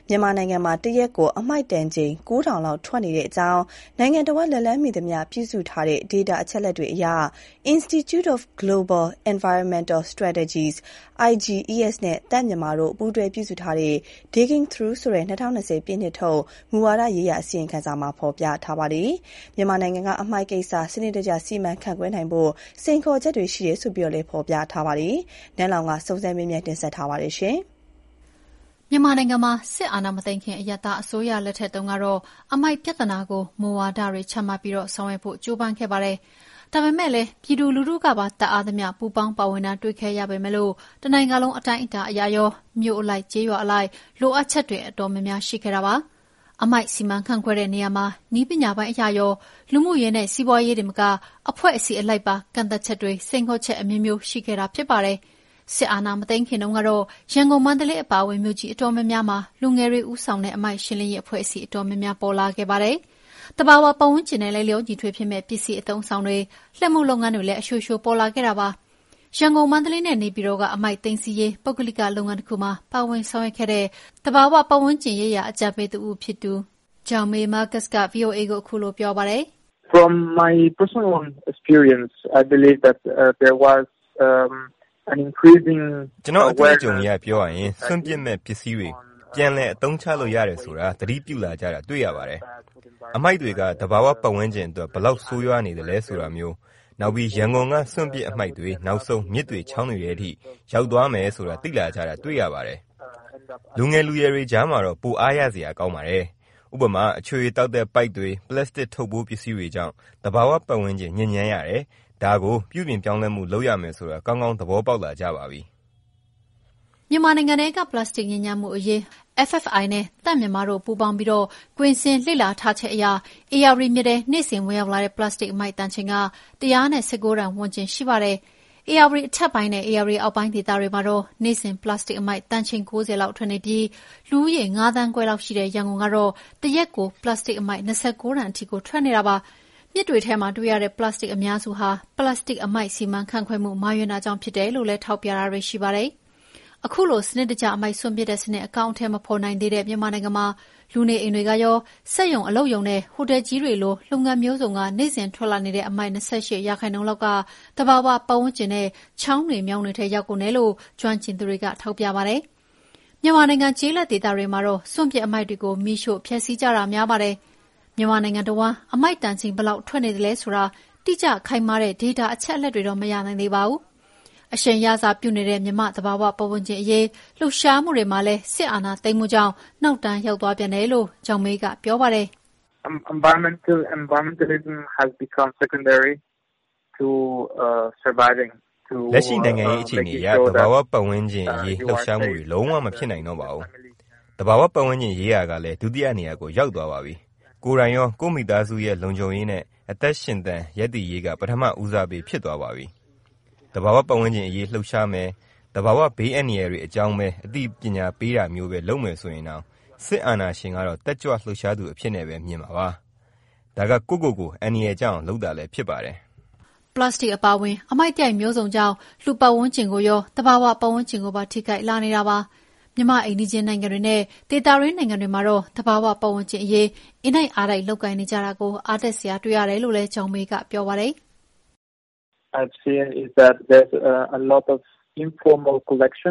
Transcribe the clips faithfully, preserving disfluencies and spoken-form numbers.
မြန်မာနိုင်ငံမှာတရက်ကိုအမှိုက်တန်ချိန်ကိုးထောင်လောက်ထွက်နေတဲ့အကြောင်းနိုင်ငံတော်လက်လန်းမီသမျှပြုစုထားတဲ့ data အချက်အလက်တွေအရ Institute of Global Environmental Strategies အိုင် ဂျီ အီ အက်စ် နဲ့တပ်မြန်မာတို့ပူးတွဲပြုစုထားတဲ့ Digging Through ဆိုတဲ့၂၀၂၀ပြည့်နှစ်ထုတ်မူဝါဒရေးရာအစီရင်ခံစာမှာဖော်ပြထားပါတယ်။မြန်မာနိုင်ငံကအမှိုက်ကိစ္စစနစ်တကျစီမံခန့်ခွဲနိုင်ဖို့စိန်ခေါ်ချက်တွေရှိတယ်ဆိုပြီးလည်းဖော်ပြထားပါတယ်။နန်းလောင်ကစုံစမ်းမေးမြန်းတင်ဆက်ထားပါတယ်ရှင်။မြန်မာနိုင်ငံမှာစစ်အာဏာမသိမ်းခင်အရပ်သားအစိုးရလက်ထက်တုန်းကတော့အမှိုက်ပြဿနာကိုမူဝါဒတွေချမှတ်ပြီးတော့ဆောင်ရွက်ဖို့ကြိုးပမ်းခဲ့ပါတယ်။ဒါပေမဲ့လည်းပြည်သူလူထုကပါတအားသမျှပူပေါင်းပါဝင်တာတွေ့ခဲ့ရပေမဲ့လို့တနိုင်ငံလုံးအတိုင်းအတာအရာရောမြို့အလိုက်ကျေးရွာအလိုက်လိုအပ်ချက်တွေအတော်များများရှိခဲ့တာပါ။အမှိုက်စီမံခန့်ခွဲတဲ့နေရာမှာဤပညာပိုင်းအရာရောလူမှုရေးနဲ့စီးပွားရေးတွေမကအဖွဲ့အစည်းအလိုက်ပါကန့်သက်ချက်တွေစိန်ခေါ်ချက်အမျိုးမျိုးရှိခဲ့တာဖြစ်ပါတယ်။စစ်အာဏာမသိမ်းခင်တုန်းကတော့ရန်ကုန်မန္တလေးအပါအဝင်မြို့ကြီးအတော်များများမှာလူငယ်တွေဦးဆောင်တဲ့အမိုက်ရှင်းလင်းရေးအဖွဲ့အစည်းအတော်များများပေါ်လာခဲ့ပါတယ်။တဘာဝပတ်ဝန်းကျင်နဲ့လည်းလျောညီထွေဖြစ်မဲ့ပစ္စည်းအသုံးဆောင်တွေလက်မှုလုပ်ငန်းတွေလည်းအရှိုးရှိုးပေါ်လာခဲ့တာပါ။ရန်ကုန်မန္တလေးနဲ့နေပြည်တော်ကအမိုက်သိမ်းစီရေးပုဂ္ဂလိကလုပ်ငန်းတစ်ခုမှာပါဝင်ဆောင်ရွက်ခဲ့တဲ့တဘာဝပတ်ဝန်းကျင်ရေးရာအကြံပေးသူဦးဖြစ်သူဂျောင်မေမာကတ်က ဗွီအိုအေ ကိုအခုလိုပြောပါတယ်။ From my personal experience, I believe that uh, there was um an increasing ကျွန်တော်အတွေ့အကြုံအရပြောရရင်စွန့်ပစ်မဲ့ပစ္စည်းတွေပြန်လည်အသုံးချလို့ရတယ်ဆိုတာသတိပြုလာကြတာတွေ့ရပါတယ်။အမိုက်တွေကတဘာဝပတ်ဝန်းကျင်အတွက်ဘယ်လောက်ဆိုးရွားနေတယ်လဲဆိုတာမျိုးနောက်ပြီးရန်ကုန်ကစွန့်ပစ်အမိုက်တွေနောက်ဆုံးမြစ်တွေချောင်းတွေရဲ့အထိရောက်သွားမယ်ဆိုတာသိလာကြတာတွေ့ရပါတယ်။လူငယ်လူရွယ်တွေကြားမှာတော့ပိုအားရစရာကောင်းပါတယ်။ဥပမာအချွေတောက်တဲ့ပိုက်တွေပလတ်စတစ်ထုတ်ပိုးပစ္စည်းတွေကြောင့်တဘာဝပတ်ဝန်းကျင်ညစ်ညမ်းရတယ်။ဒါကိုပြုပြင်ပြောင်းလဲမှုလုပ်ရမယ်ဆိုတာကောင်းကောင်းသဘောပေါက်လာကြပါပြီ။မြန်မာနိုင်ငံထဲကပလတ်စတစ်ညစ်ညမ်းမှုအရေး F F I နဲ့တပ်မြန်မာတို့ပူးပေါင်းပြီးတော့ကွင်းစင်လှစ်လာထားချက်အရအေယာရီမြစ်ထဲနေ့စဉ်ဝင်ရောက်လာတဲ့ပလတ်စတစ်အမိုက်တန်ချိန်က၁၁၉တန်ဝန်းကျင်ရှိပါတယ်။အေယာရီအထက်ပိုင်းနဲ့အေယာရီအောက်ပိုင်းဒေသတွေမှာတော့နေ့စဉ်ပလတ်စတစ်အမိုက်တန်ချိန်၉၀လောက်ထွက်နေပြီးလူဦးရေ၅သန်းခွဲလောက်ရှိတဲ့ရန်ကုန်ကတော့တရက်ကိုပလတ်စတစ်အမိုက်၂၉တန်အထိကိုထွက်နေတာပါ။မြစ်တွေထဲမှာတွေ့ရတဲ့ပလတ်စတစ်အများစုဟာပလတ်စတစ်အမိုက်စီမံခန့်ခွဲမှုမှားယွင်းတာကြောင့်ဖြစ်တယ်လို့လည်းထောက်ပြတာတွေရှိပါတယ်။အခုလိုစနစ်တကျအမိုက်စွန့်ပစ်တဲ့စနစ်အကောင့်အထည်မဖော်နိုင်သေးတဲ့မြန်မာနိုင်ငံမှာလူနေအိမ်တွေကရောစက်ရုံအလုပ်ရုံနဲ့ဟိုတယ်ကြီးတွေလိုလုပ်ငန်းမျိုးစုံကနေ့စဉ်ထွက်လာနေတဲ့အမိုက်၂၈ရာခိုင်နှုန်းလောက်ကတဘာဝပတ်ဝန်းကျင်နဲ့ချောင်းတွေမြောင်းတွေထဲရောက်ကုန်တယ်လို့ကျွမ်းကျင်သူတွေကထောက်ပြပါတယ်။မြန်မာနိုင်ငံကျေးလက်ဒေသတွေမှာတော့စွန့်ပစ်အမိုက်တွေကိုမိရှို့ဖျက်ဆီးကြတာများပါတယ်။မြန်မာနိုင်ငံတော်ဝန်အမိုက်တန်ချိန်ဘယ်လောက်ထွက်နေတယ်လဲဆိုတာတိကျခိုင်မာတဲ့ data အချက်အလက်တွေတော့မရနိုင်သေးပါဘူး။အရှင်ရစာပြုနေတဲ့မြမသဘာဝပတ်ဝန်းကျင်အရေးလှုပ်ရှားမှုတွေမှာလည်းစစ်အာဏာသိမ်းမှုကြောင့်နောက်တန်းရောက်သွားပြန်တယ်လို့ဂျောင်မေးကပြောပါတယ်။ Environmental environmentalism has become secondary to uh surviving to လက်ရှိနိုင်ငံရေးအခြေအနေအရသဘာဝပတ်ဝန်းကျင်အရေးလှုပ်ရှားမှုတွေလုံးဝမဖြစ်နိုင်တော့ပါဘူး။သဘာဝပတ်ဝန်းကျင်ရေးရာကလည်းဒုတိယနေရာကိုရောက်သွားပါပြီ။ကိုယ်တိုင်ရောကိုယ့်မိသားစုရဲ့လုံခြုံရေးနဲ့အသက်ရှင်သန်ရပ်တည်ရေးကပထမဦးစားပေးဖြစ်သွားပါပြီ။တဘာဝပတ်ဝန်းကျင်အရေးလှုပ်ရှားမယ်တဘာဝဘေးအန္တရာယ်တွေအကြောင်းပဲအသိပညာပေးတာမျိုးပဲလုပ်မယ်ဆိုရင်တော့စစ်အာဏာရှင်ကတော့တက်ကြွလှုပ်ရှားသူအဖြစ်နဲ့ပဲမြင်ပါပါ။ဒါကကိုကိုကိုအန္တရာယ်ကြောင့်လုပ်တာလည်းဖြစ်ပါတယ်။ပလတ်စတစ်အပါဝင်အမိုက်ပြိုင်မျိုးစုံကြောင့်လူပတ်ဝန်းကျင်ကိုရောတဘာဝပတ်ဝန်းကျင်ကိုပါထိခိုက်လာနေတာပါ။မြန်မာအိန္ဒိချင်းနိုင်ငံတွေနဲ့ဒေသရင်းနိုင်ငံတွေမှာတော့တဘာဝပတ်ဝန်းကျင်အရေးအင်နိုင်အားတိုက်လုပ်ကိုင်နေကြတာကိုအားတက်စရာတွေ့ရတယ်လို့လည်းဂျောင်မေးကပြောပါတယ်။ I've seen is that there's uh, a lot of informal collection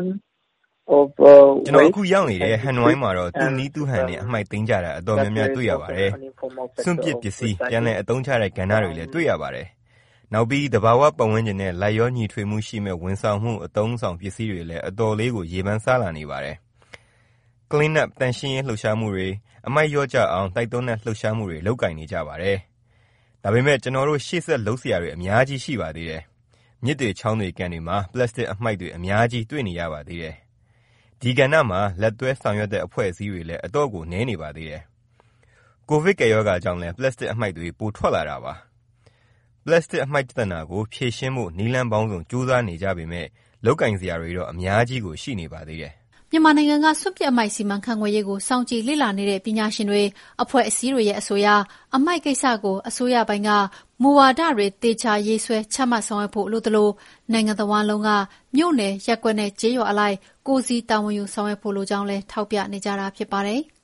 of uh ကျွန်တော်အခုရောက်နေတဲ့ဟန်နဝိုင်းမှာတော့သူနီးသူဟန်နဲ့အမိုက်သိမ်းကြတာအတော်များများတွေ့ရပါတယ်။စွန့်ပစ်ပစ္စည်းပြန်လည်အသုံးချတဲ့ကဏ္ဍတွေလည်းတွေ့ရပါတယ်။နောက်ပြီးတဘာဝပတ်ဝန်းကျင်နဲ့လိုက်ရောညီထွေမှုရှိမဲ့ဝန်ဆောင်မှုအသုံးဆောင်ပစ္စည်းတွေလည်းအတော်လေးကိုရေပန်းစားလာနေပါတယ်။ clean up တန်ရှင်းရေးလှုပ်ရှားမှုတွေအမိုက်ရောကြအောင်တိုက်တွန်းတဲ့လှုပ်ရှားမှုတွေလုပ်ကင်နေကြပါတယ်။ဒါပေမဲ့ကျွန်တော်တို့ရှေ့ဆက်လှုပ်ရှားတွေအများကြီးရှိပါသေးတယ်။မြစ်တွေချောင်းတွေကန်တွေမှာပလတ်စတစ်အမှိုက်တွေအများကြီးတွေ့နေရပါသေးတယ်။ဒီကဏ္ဍမှာလက်တွဲဆောင်ရွက်တဲ့အဖွဲ့အစည်းတွေလည်းအတော့ကိုနည်းနေပါသေးတယ်။ကိုဗစ်ကပ်ရောဂါကြောင့်လည်းပလတ်စတစ်အမှိုက်တွေပိုထွက်လာတာပါ။ပလတ်စတစ်အမှိုက်ပြဿနာကိုဖြေရှင်းဖို့နည်းလမ်းပေါင်းစုံကြိုးစားနေကြပေမဲ့လောက်ကင်စရာတွေတော့အများကြီးကိုရှိနေပါသေးတယ်။မြန်မာနိုင်ငံကစွန့်ပစ်အမိုက်စီမံခန့်ခွဲရေးကိုစောင့်ကြည့်လေ့လာနေတဲ့ပညာရှင်တွေအဖွဲ့အစည်းတွေရဲ့အဆိုအရအမိုက်ကိစ္စကိုအစိုးရပိုင်းကမူဝါဒတွေသေချာရေးဆွဲချမှတ်ဆောင်ရွက်ဖို့လိုသလိုနိုင်ငံတဝန်းလုံးကမြို့နယ်ရပ်ကွက်နဲ့ကျေးရွာအလိုက်ကိုယ်စီတာဝန်ယူဆောင်ရွက်ဖို့လိုကြောင်းလည်းထောက်ပြနေကြတာဖြစ်ပါတယ်။